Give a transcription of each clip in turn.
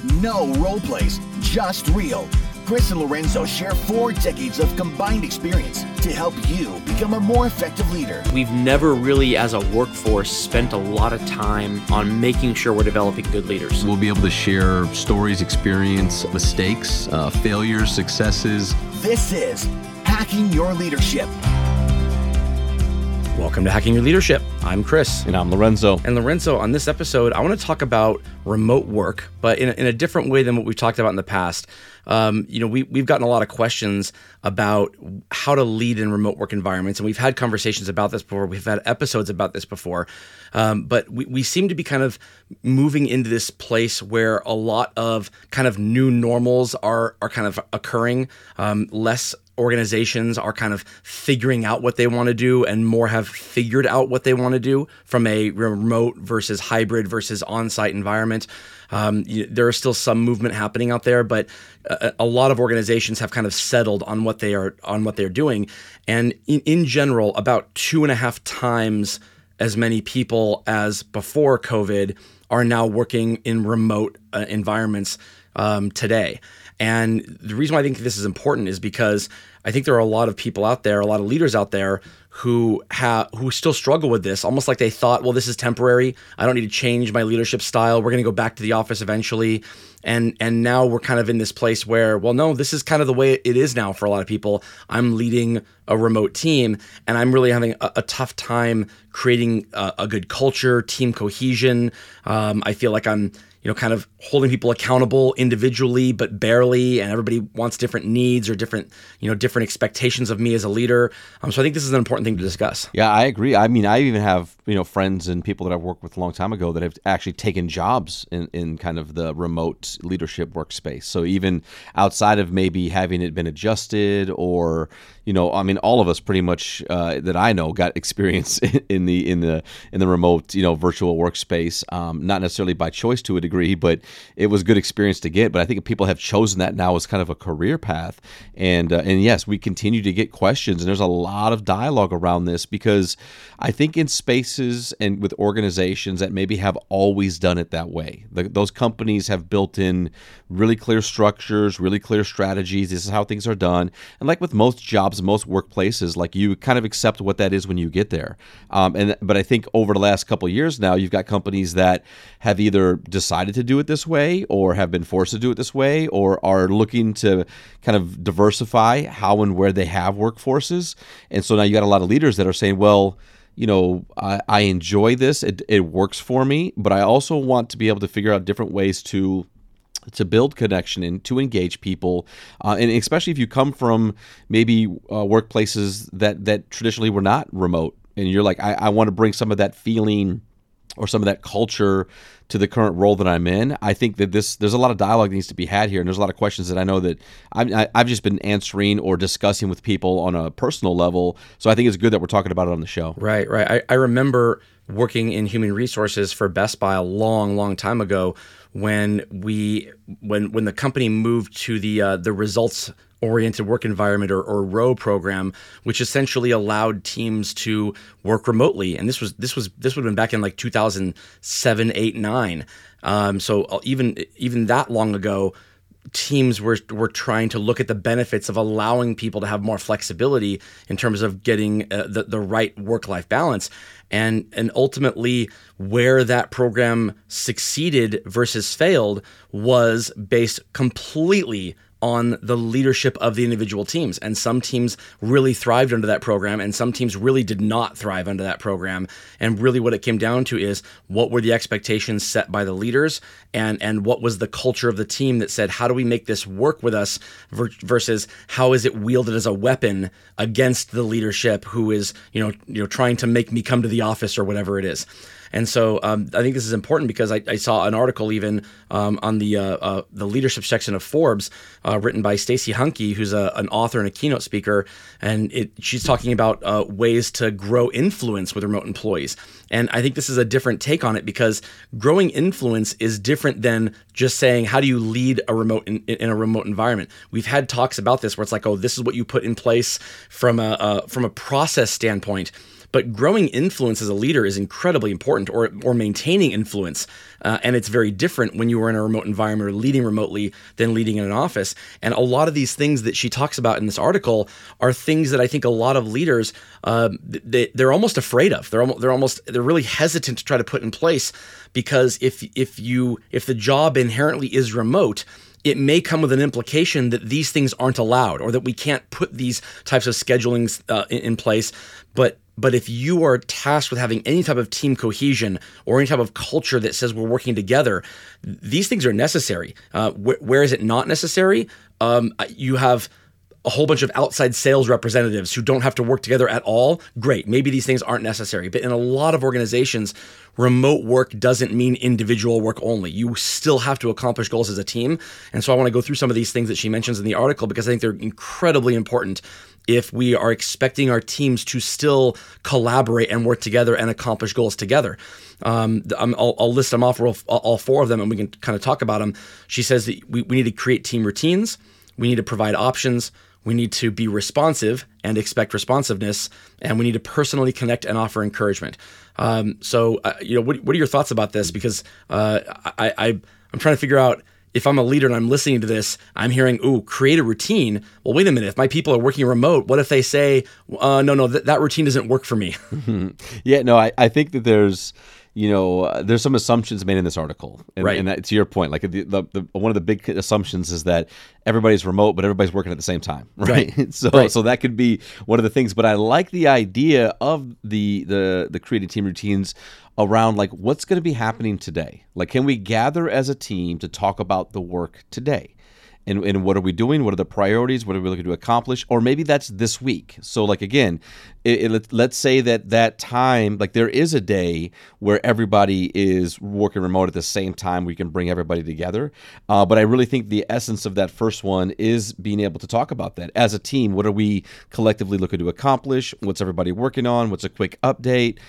No role plays, just real. Chris and Lorenzo share 4 decades of combined experience to help you become a more effective leader. We've never really, as a workforce, spent a lot of time on making sure we're developing good leaders. We'll be able to share stories, experience, mistakes, failures, successes. This is Hacking Your Leadership. Welcome to Hacking Your Leadership. I'm Chris. And I'm Lorenzo. And Lorenzo, on this episode, I want to talk about remote work, but in a different way than what we've talked about in the past. We've gotten a lot of questions about how to lead in remote work environments, and we've had conversations about this before. We've had episodes about this before, but we seem to be kind of moving into this place where a lot of kind of new normals are kind of occurring. Less organizations are kind of figuring out what they want to do, and more have figured out what they want to do from a remote versus hybrid versus on-site environment. There is still some movement happening out there, but a lot of organizations have kind of settled on what they're doing. And in general, about 2.5 times as many people as before COVID are now working in remote environments today. And the reason why I think this is important is because I think there are a lot of people out there, a lot of leaders out there who still struggle with this, almost like they thought, well, this is temporary. I don't need to change my leadership style. We're going to go back to the office eventually. And now we're kind of in this place where, well, no, this is kind of the way it is now for a lot of people. I'm leading a remote team, and I'm really having a tough time creating a good culture, team cohesion. I feel like I'm kind of holding people accountable individually, but barely, and everybody wants different needs or different expectations of me as a leader. So I think this is an important thing to discuss. Yeah, I agree. I mean, I even have, friends and people that I've worked with a long time ago that have actually taken jobs in kind of the remote leadership workspace. So even outside of maybe having it been adjusted or, all of us pretty much that I know got experience in the remote, virtual workspace, not necessarily by choice to a degree, but it was good experience to get. But I think people have chosen that now as kind of a career path. And yes, we continue to get questions, and there's a lot of dialogue around this because I think in spaces and with organizations that maybe have always done it that way, those companies have built in really clear structures, really clear strategies. This is how things are done. And like with most jobs, most workplaces, like you kind of accept what that is when you get there. But I think over the last couple of years now, you've got companies that have either decided to do it this way or have been forced to do it this way or are looking to kind of diversify how and where they have workforces. And so now you got a lot of leaders that are saying, well, I enjoy this. It works for me, but I also want to be able to figure out different ways to build connection and to engage people. And especially if you come from maybe workplaces that traditionally were not remote, and you're like, I want to bring some of that feeling or some of that culture to the current role that I'm in. I think that there's a lot of dialogue that needs to be had here, and there's a lot of questions that I know that I've just been answering or discussing with people on a personal level. So I think it's good that we're talking about it on the show. Right. I remember working in human resources for Best Buy a long time ago when the company moved to the results-oriented work environment or ROW program, which essentially allowed teams to work remotely. And this would have been back in like 2007, 8, 9. So even that long ago, teams were trying to look at the benefits of allowing people to have more flexibility in terms of getting the right work-life balance. And ultimately, where that program succeeded versus failed was based completely on the leadership of the individual teams. And some teams really thrived under that program, and some teams really did not thrive under that program. And really what it came down to is what were the expectations set by the leaders, and what was the culture of the team that said, how do we make this work with us versus how is it wielded as a weapon against the leadership who is, trying to make me come to the office or whatever it is. And so I think this is important because I saw an article even on the leadership section of Forbes written by Stacey Hunke, who's an author and a keynote speaker, and she's talking about ways to grow influence with remote employees. And I think this is a different take on it because growing influence is different than just saying, how do you lead a remote in a remote environment? We've had talks about this where it's like, oh, this is what you put in place from a process standpoint. but growing influence as a leader is incredibly important, or maintaining influence. And it's very different when you are in a remote environment or leading remotely than leading in an office. And a lot of these things that she talks about in this article are things that I think a lot of leaders, they're almost afraid of. They're really hesitant to try to put in place, because if the job inherently is remote, it may come with an implication that these things aren't allowed, or that we can't put these types of schedulings in place. But if you are tasked with having any type of team cohesion or any type of culture that says we're working together, these things are necessary. Where is it not necessary? You have a whole bunch of outside sales representatives who don't have to work together at all. Great. Maybe these things aren't necessary. But in a lot of organizations, remote work doesn't mean individual work only. You still have to accomplish goals as a team. And so I want to go through some of these things that she mentions in the article, because I think they're incredibly important if we are expecting our teams to still collaborate and work together and accomplish goals together. I'll list them off, all four of them, and we can kind of talk about them. She says that we need to create team routines. We need to provide options. We need to be responsive and expect responsiveness, and we need to personally connect and offer encouragement. So, what are your thoughts about this? Because I'm trying to figure out, if I'm a leader and I'm listening to this, I'm hearing, create a routine. Well, wait a minute. If my people are working remote, what if they say, no, that routine doesn't work for me? Yeah, no, I think that there's some assumptions made in this article, right? And that, to your point, like the one of the big assumptions is that everybody's remote, but everybody's working at the same time, right? So that could be one of the things. But I like the idea of the creating team routines around, like, what's going to be happening today. Like, can we gather as a team to talk about the work today? And what are we doing? What are the priorities? What are we looking to accomplish? Or maybe that's this week. So, like, again, let's say that time, like, there is a day where everybody is working remote at the same time. We can bring everybody together. But I really think the essence of that first one is being able to talk about that. As a team, what are we collectively looking to accomplish? What's everybody working on? What's a quick update?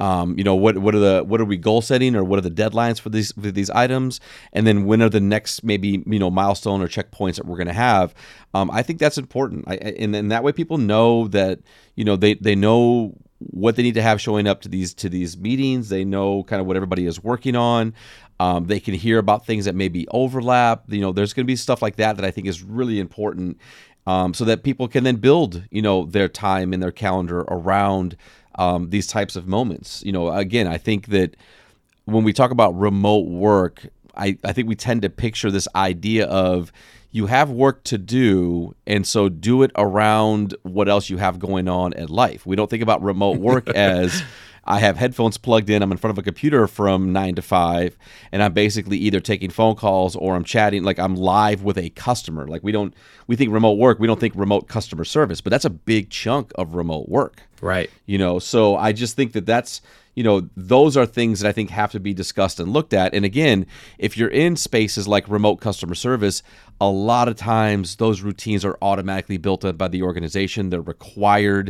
What are we goal setting, or what are the deadlines for these items, and then when are the next maybe milestone or checkpoints that we're going to have? I think that's important, and that way people know that they know what they need to have showing up to these meetings. They know kind of what everybody is working on. They can hear about things that maybe overlap. There's going to be stuff like that I think is really important, so that people can then build their time and their calendar around these types of moments. Again, I think that when we talk about remote work, I think we tend to picture this idea of you have work to do, and so do it around what else you have going on in life. We don't think about remote work as I have headphones plugged in, I'm in front of a computer from 9 to 5, and I'm basically either taking phone calls or I'm chatting, like I'm live with a customer. Like we think remote work, we don't think remote customer service, but that's a big chunk of remote work. Right. So I just think that's, those are things that I think have to be discussed and looked at. And again, if you're in spaces like remote customer service, a lot of times those routines are automatically built up by the organization. They're required.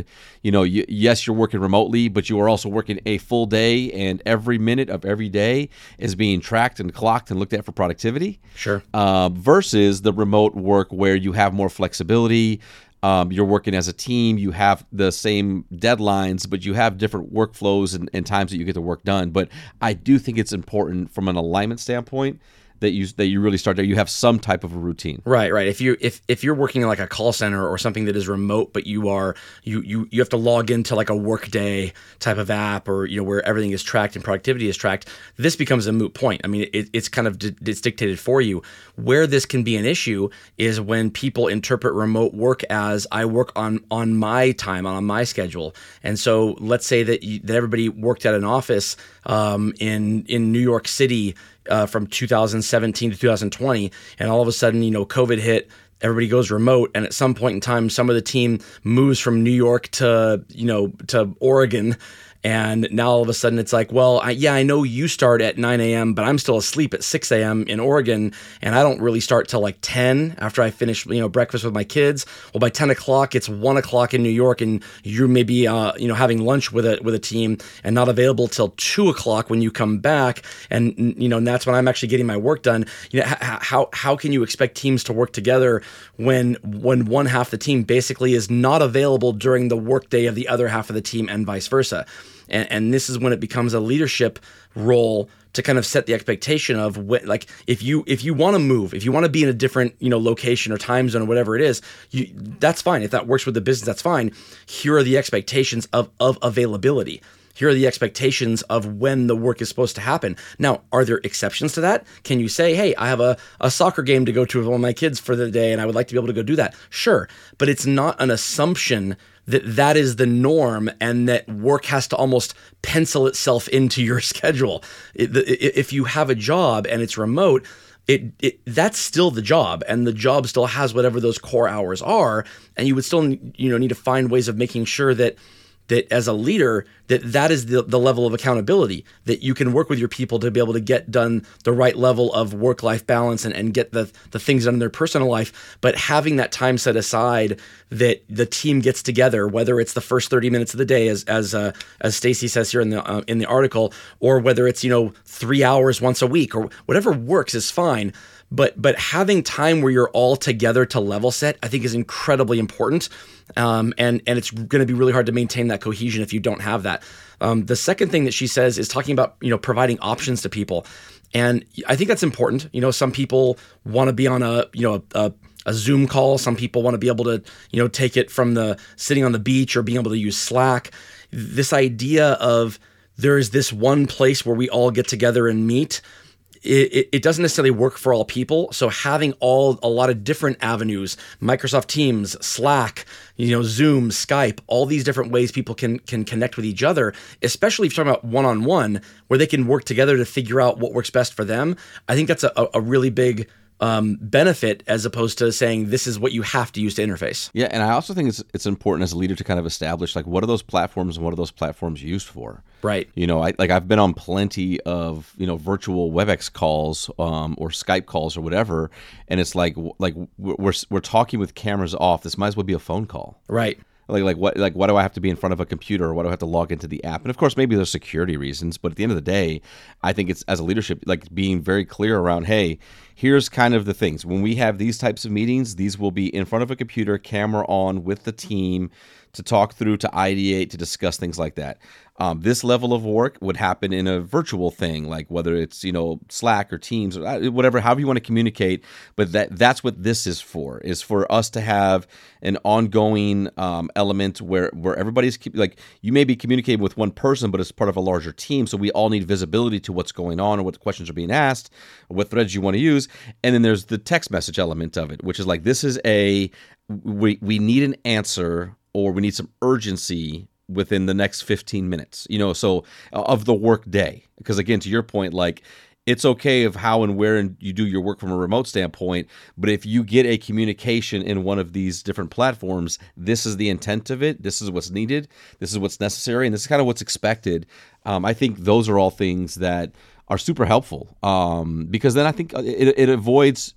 Yes, you're working remotely, but you are also working a full day, and every minute of every day is being tracked and clocked and looked at for productivity. Sure. Versus the remote work where you have more flexibility. You're working as a team, you have the same deadlines, but you have different workflows and times that you get the work done. But I do think it's important from an alignment standpoint that you really start there. You have some type of a routine. Right. If you're working in like a call center or something that is remote, but you have to log into like a Workday type of app, or where everything is tracked and productivity is tracked, this becomes a moot point. I mean, it's kind of it's dictated for you. Where this can be an issue is when people interpret remote work as I work on my time, on my schedule. And so let's say that everybody worked at an office in New York City from 2017 to 2020, and all of a sudden, COVID hit, everybody goes remote, and at some point in time, some of the team moves from New York to Oregon, And now all of a sudden it's like, well, I know you start at 9 a.m., but I'm still asleep at 6 a.m. in Oregon, and I don't really start till like 10 after I finish, breakfast with my kids. Well, by 10 o'clock, it's 1 o'clock in New York, and you're maybe, having lunch with a team and not available till 2 o'clock when you come back. And, and that's when I'm actually getting my work done. How can you expect teams to work together when one half of the team basically is not available during the workday of the other half of the team and vice versa? And this is when it becomes a leadership role to kind of set the expectation of what, like, if you want to move, if you want to be in a different, location or time zone or whatever it is, that's fine. If that works with the business, that's fine. Here are the expectations of availability. Here are the expectations of when the work is supposed to happen. Now, are there exceptions to that? Can you say, hey, I have a soccer game to go to with one of my kids for the day and I would like to be able to go do that? Sure, but it's not an assumption that is the norm and that work has to almost pencil itself into your schedule. If you have a job and it's remote, that's still the job, and the job still has whatever those core hours are, and you would still need to find ways of making sure that as a leader, that is the level of accountability, that you can work with your people to be able to get done the right level of work-life balance and get the things done in their personal life, but having that time set aside that the team gets together, whether it's the first 30 minutes of the day, as Stacy says here in the article, or whether it's 3 hours once a week, or whatever works is fine. But having time where you're all together to level set, I think, is incredibly important. And it's going to be really hard to maintain that cohesion if you don't have that. The second thing that she says is talking about, providing options to people. And I think that's important. Some people want to be on a Zoom call. Some people want to be able to, take it from the sitting on the beach or being able to use Slack. This idea of there is this one place where we all get together and meet, it doesn't necessarily work for all people. So having a lot of different avenues, Microsoft Teams, Slack, Zoom, Skype, all these different ways people can connect with each other, especially if you're talking about one-on-one, where they can work together to figure out what works best for them. I think that's a really big benefit, as opposed to saying this is what you have to use to interface. Yeah, and I also think it's important as a leader to kind of establish, like, what are those platforms and what are those platforms used for? Right. I've been on plenty of virtual WebEx calls or Skype calls or whatever, and it's like we're talking with cameras off. This might as well be a phone call. Right. Why do I have to be in front of a computer, or why do I have to log into the app? And of course, maybe there's security reasons, but at the end of the day, I think it's, as a leadership, like, being very clear around, hey, here's kind of the things. When we have these types of meetings, these will be in front of a computer, camera on, with the team, to talk through, to ideate, to discuss things like that. This level of work would happen in a virtual thing, like whether it's Slack or Teams or whatever, however you want to communicate. But that's what this is for us to have an ongoing element where everybody's, like, you may be communicating with one person, but it's part of a larger team. So we all need visibility to what's going on, or what questions are being asked, or what threads you want to use. And then there's the text message element of it, which is like, this is we need an answer, or we need some urgency within the next 15 minutes, so of the work day. Because again, to your point, like, it's okay of how and where you do your work from a remote standpoint, but if you get a communication in one of these different platforms, this is the intent of it, this is what's needed, this is what's necessary, and this is kind of what's expected. I think those are all things that are super helpful, because then I think it avoids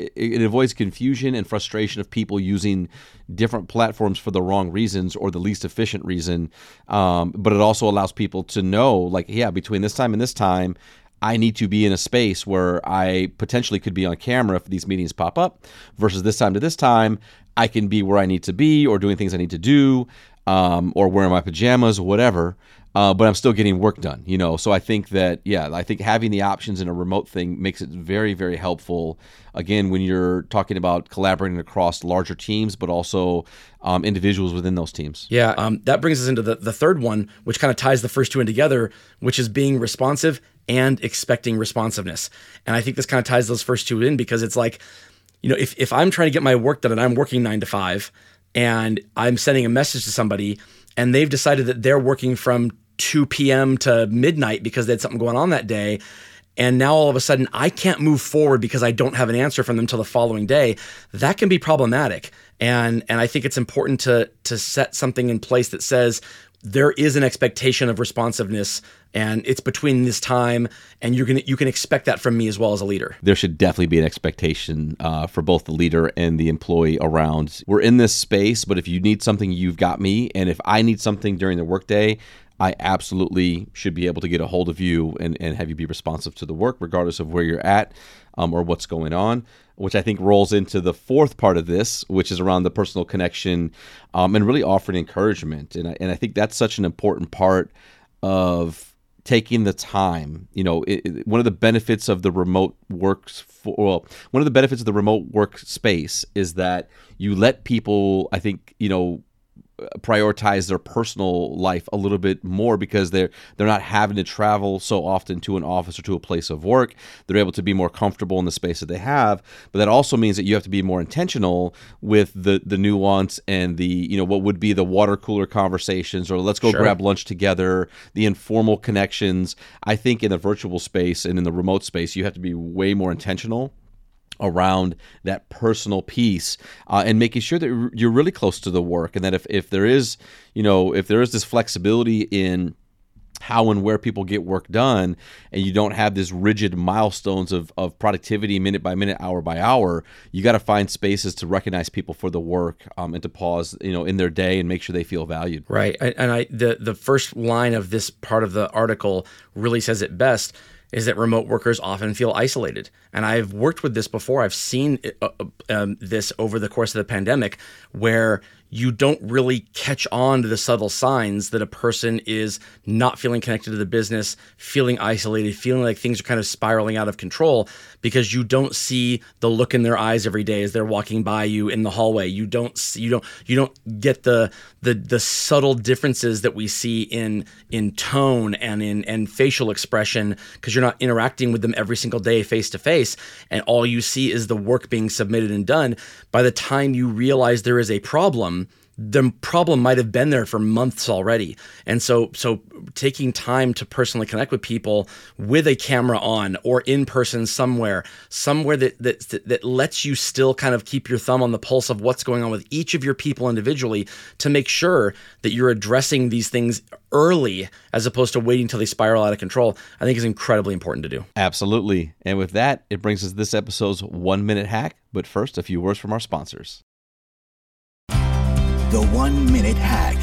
confusion and frustration of people using different platforms for the wrong reasons or the least efficient reason. But it also allows people to know, like, yeah, between this time and this time, I need to be in a space where I potentially could be on camera if these meetings pop up, versus this time to this time, I can be where I need to be, or doing things I need to do, or wearing my pajamas or whatever. But I'm still getting work done, So I think that, I think having the options in a remote thing makes it very, very helpful. Again, when you're talking about collaborating across larger teams, but also individuals within those teams. Yeah, that brings us into the third one, which kind of ties the first two in together, which is being responsive and expecting responsiveness. And I think this kind of ties those first two in, because it's like, if I'm trying to get my work done and I'm working 9 to 5 and I'm sending a message to somebody and they've decided that they're working from 2 p.m. to midnight because they had something going on that day, and now all of a sudden I can't move forward because I don't have an answer from them till the following day, that can be problematic. And I think it's important to set something in place that says, there is an expectation of responsiveness, and it's between this time, and you can expect that from me as well as a leader. There should definitely be an expectation for both the leader and the employee around, we're in this space, but if you need something, you've got me. And if I need something during the workday, I absolutely should be able to get a hold of you and have you be responsive to the work, regardless of where you're at or what's going on, which I think rolls into the fourth part of this, which is around the personal connection and really offering encouragement. And I think that's such an important part of taking the time. One of the benefits of the remote one of the benefits of the remote workspace is that you let people, I think, prioritize their personal life a little bit more because they're not having to travel so often to an office or to a place of work. They're able to be more comfortable in the space that they have, but that also means that you have to be more intentional with the nuance and the what would be the water cooler conversations, or let's go grab lunch together, the informal connections. I think in the virtual space and in the remote space, you have to be way more intentional around that personal piece and making sure that you're really close to the work, and that if there is this flexibility in how and where people get work done, and you don't have this rigid milestones of productivity minute by minute, hour by hour, you got to find spaces to recognize people for the work and to pause in their day and make sure they feel valued. Right. And the first line of this part of the article really says it best, is that remote workers often feel isolated. And I've worked with this before. I've seen this over the course of the pandemic, where you don't really catch on to the subtle signs that a person is not feeling connected to the business, feeling isolated, feeling like things are kind of spiraling out of control, because you don't see the look in their eyes every day as they're walking by you in the hallway. You don't get the subtle differences that we see in tone and in facial expression, because you're not interacting with them every single day face to face, and all you see is the work being submitted and done. By the time you realize there is a problem, the problem might have been there for months already. And so taking time to personally connect with people with a camera on or in person somewhere that lets you still kind of keep your thumb on the pulse of what's going on with each of your people individually, to make sure that you're addressing these things early as opposed to waiting until they spiral out of control, I think is incredibly important to do. Absolutely. And with that, it brings us this episode's 1 minute hack. But first, a few words from our sponsors. The 1 minute hack.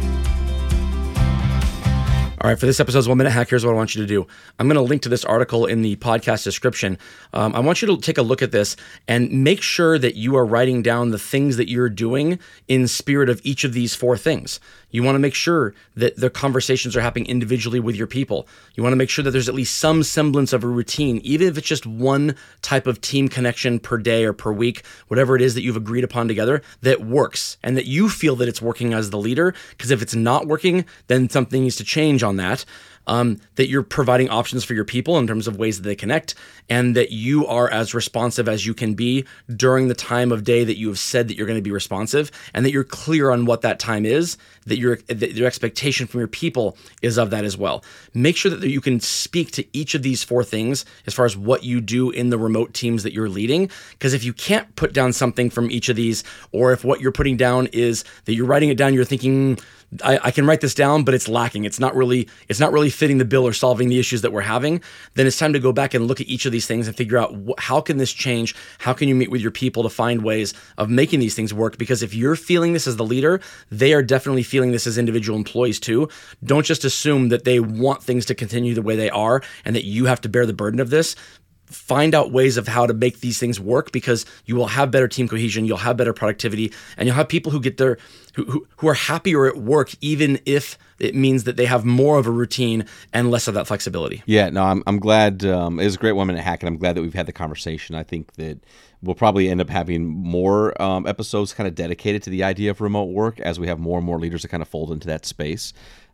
All right, for this episode's 1 minute hack, here's what I want you to do. I'm going to link to this article in the podcast description. I want you to take a look at this and make sure that you are writing down the things that you're doing in spirit of each of these four things. You want to make sure that the conversations are happening individually with your people. You want to make sure that there's at least some semblance of a routine, even if it's just one type of team connection per day or per week, whatever it is that you've agreed upon together, that works, and that you feel that it's working as the leader. Because if it's not working, then something needs to change on that. That you're providing options for your people in terms of ways that they connect, and that you are as responsive as you can be during the time of day that you have said that you're going to be responsive, and that you're clear on what that time is, that your expectation from your people is of that as well. Make sure that you can speak to each of these four things as far as what you do in the remote teams that you're leading, because if you can't put down something from each of these, or if what you're putting down is that you're writing it down, you're thinking, I can write this down, but it's lacking. It's not really fitting the bill or solving the issues that we're having. Then it's time to go back and look at each of these things and figure out how can this change? How can you meet with your people to find ways of making these things work? Because if you're feeling this as the leader, they are definitely feeling this as individual employees too. Don't just assume that they want things to continue the way they are and that you have to bear the burden of this. Find out ways of how to make these things work, because you will have better team cohesion, you'll have better productivity, and you'll have people who get their who are happier at work, even if it means that they have more of a routine and less of that flexibility. Yeah, no, I'm glad. It was a great 1 minute hack, and I'm glad that we've had the conversation. I think that we'll probably end up having more episodes kind of dedicated to the idea of remote work as we have more and more leaders that kind of fold into that space.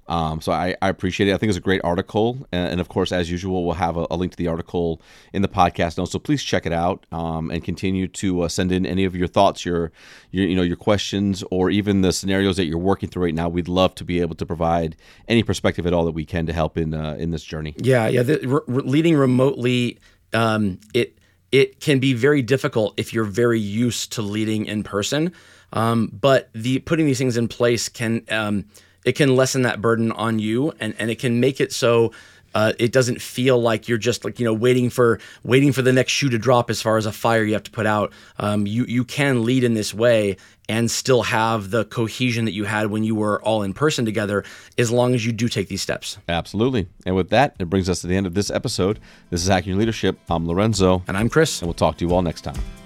So I appreciate it. I think it's a great article. And of course, as usual, we'll have a link to the article in the podcast notes. So please check it out and continue to send in any of your thoughts, your questions, or even the scenarios that you're working through right now. We'd love to be able to provide any perspective at all that we can to help in this journey. Yeah. Leading remotely, it can be very difficult if you're very used to leading in person. But putting these things in place can it can lessen that burden on you, and it can make it so it doesn't feel like you're just like, waiting for the next shoe to drop as far as a fire you have to put out. You can lead in this way and still have the cohesion that you had when you were all in person together, as long as you do take these steps. Absolutely. And with that, it brings us to the end of this episode. This is Hacking Your Leadership. I'm Lorenzo. And I'm Chris. And we'll talk to you all next time.